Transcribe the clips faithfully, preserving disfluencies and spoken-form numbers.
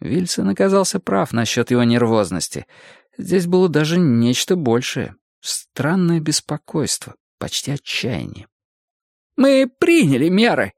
Вильсон оказался прав насчет его нервозности. Здесь было даже нечто большее. Странное беспокойство, почти отчаяние. «Мы приняли меры!»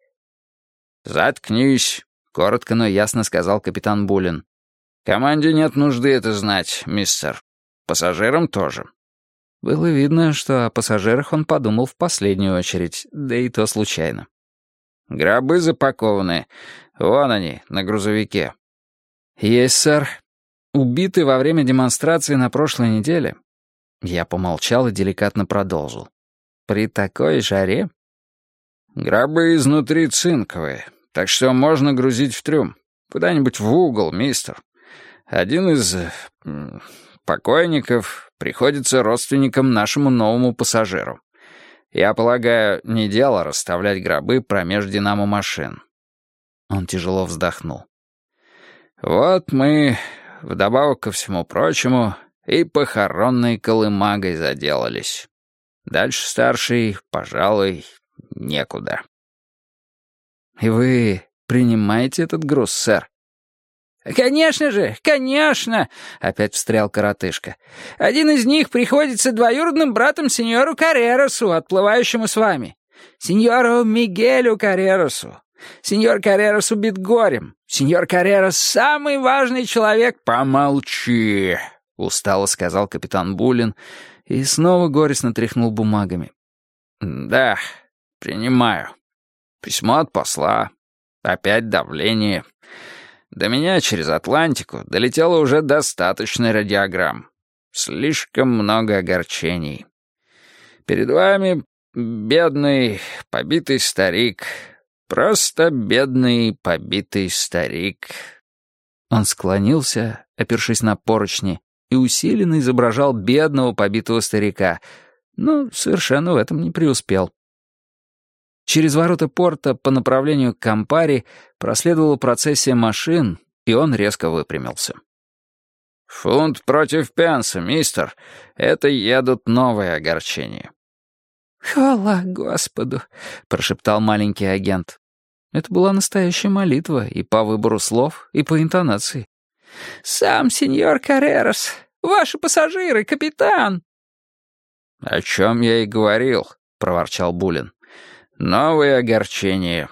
«Заткнись», — коротко, но ясно сказал капитан Булин. «Команде нет нужды это знать, мистер. Пассажирам тоже». Было видно, что о пассажирах он подумал в последнюю очередь, да и то случайно. «Гробы запакованы. Вон они, на грузовике». «Есть, сэр. Убиты во время демонстрации на прошлой неделе». Я помолчал и деликатно продолжил. «При такой жаре?» «Гробы изнутри цинковые, так что можно грузить в трюм. Куда-нибудь в угол, мистер. Один из м, покойников приходится родственником нашему новому пассажиру. Я полагаю, не дело расставлять гробы промеж динамо-машин». Он тяжело вздохнул. «Вот мы, вдобавок ко всему прочему, и похоронной колымагой заделались. Дальше старший, пожалуй, некуда». «И вы принимаете этот груз, сэр?» «Конечно же, конечно!» — опять встрял коротышка. «Один из них приходится двоюродным братом сеньору Каррерасу, отплывающему с вами. Сеньору Мигелю Каррерасу. Сеньор Каррерас убит горем. Сеньор Каррерас — самый важный человек...» «Помолчи!» — устало сказал капитан Булин и снова горестно тряхнул бумагами. «Да, принимаю. Письмо от посла. Опять давление. До меня через Атлантику долетело уже достаточно радиограмм. Слишком много огорчений. Перед вами бедный, побитый старик. Просто бедный, побитый старик». Он склонился, опершись на поручни, и усиленно изображал бедного, побитого старика, но совершенно в этом не преуспел. Через ворота порта по направлению к Кампари проследовала процессия машин, и он резко выпрямился. «Фунт против пенса, мистер. Это едут новые огорчения». «Хвала Господу!» — прошептал маленький агент. Это была настоящая молитва и по выбору слов, и по интонации. «Сам сеньор Каррерас! Ваши пассажиры, капитан!» «О чем я и говорил», — проворчал Булин. «Новые огорчения».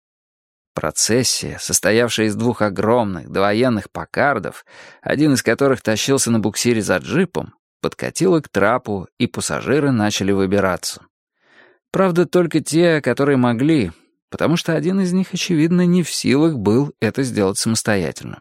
Процессия, состоявшая из двух огромных довоенных паккардов, один из которых тащился на буксире за джипом, подкатила к трапу, и пассажиры начали выбираться. Правда, только те, которые могли, потому что один из них, очевидно, не в силах был это сделать самостоятельно.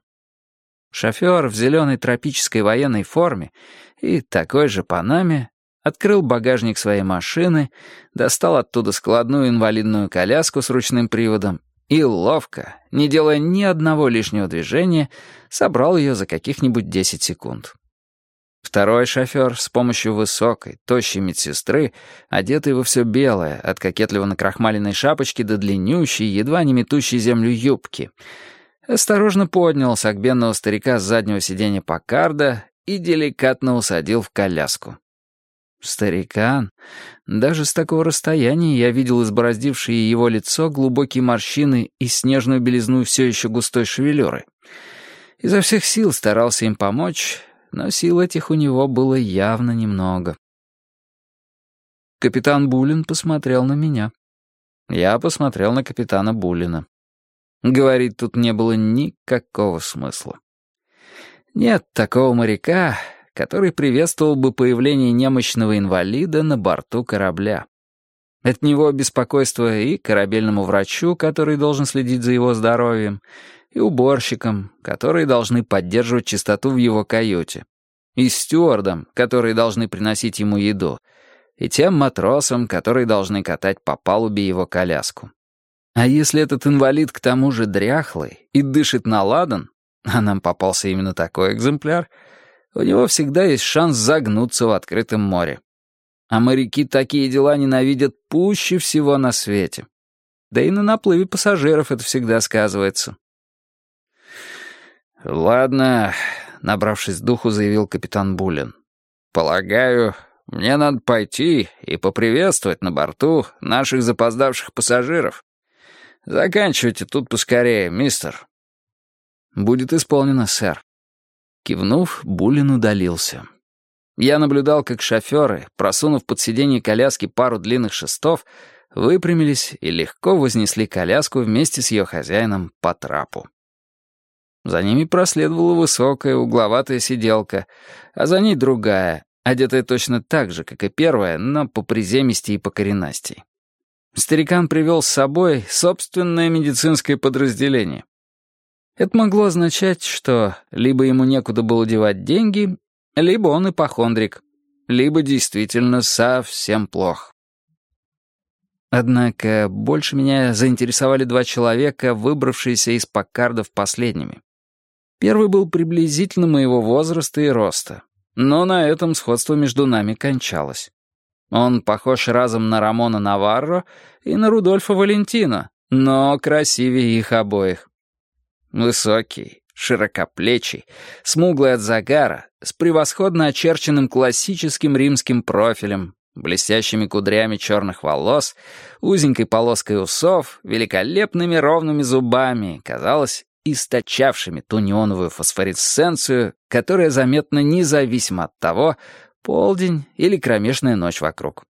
Шофер в зеленой тропической военной форме и такой же панаме открыл багажник своей машины, достал оттуда складную инвалидную коляску с ручным приводом и ловко, не делая ни одного лишнего движения, собрал ее за каких-нибудь десять секунд. Второй шофер с помощью высокой, тощей медсестры, одетой во все белое, от кокетливо накрахмаленной шапочки до длиннющей, едва не метущей землю юбки, осторожно поднял согбенного старика с заднего сиденья Паккарда и деликатно усадил в коляску. Старикан, даже с такого расстояния я видел избороздившие его лицо глубокие морщины и снежную белизну все еще густой шевелюры. Изо всех сил старался им помочь, но сил этих у него было явно немного. Капитан Булин посмотрел на меня. Я посмотрел на капитана Булина. Говорить тут не было никакого смысла. Нет такого моряка, который приветствовал бы появление немощного инвалида на борту корабля. От него беспокойство и корабельному врачу, который должен следить за его здоровьем, и уборщикам, которые должны поддерживать чистоту в его каюте, и стюардам, которые должны приносить ему еду, и тем матросам, которые должны катать по палубе его коляску. А если этот инвалид к тому же дряхлый и дышит на ладан, а нам попался именно такой экземпляр, у него всегда есть шанс загнуться в открытом море. А моряки такие дела ненавидят пуще всего на свете. Да и на наплыве пассажиров это всегда сказывается. «Ладно», — набравшись духу, заявил капитан Булин. «Полагаю, мне надо пойти и поприветствовать на борту наших запоздавших пассажиров. Заканчивайте тут поскорее, мистер». «Будет исполнено, сэр». Кивнув, Буллин удалился. Я наблюдал, как шоферы, просунув под сиденье коляски пару длинных шестов, выпрямились и легко вознесли коляску вместе с ее хозяином по трапу. За ними проследовала высокая угловатая сиделка, а за ней другая, одетая точно так же, как и первая, но по приземисти и по коренастей. Старикан привел с собой собственное медицинское подразделение. Это могло означать, что либо ему некуда было девать деньги, либо он ипохондрик, либо действительно совсем плох. Однако больше меня заинтересовали два человека, выбравшиеся из Паккардов последними. Первый был приблизительно моего возраста и роста, но на этом сходство между нами кончалось. Он похож разом на Рамона Наварро и на Рудольфа Валентино, но красивее их обоих. Высокий, широкоплечий, смуглый от загара, с превосходно очерченным классическим римским профилем, блестящими кудрями черных волос, узенькой полоской усов, великолепными ровными зубами, казалось, источавшими ту неоновую фосфоресценцию, которая заметна независимо от того, полдень или кромешная ночь вокруг.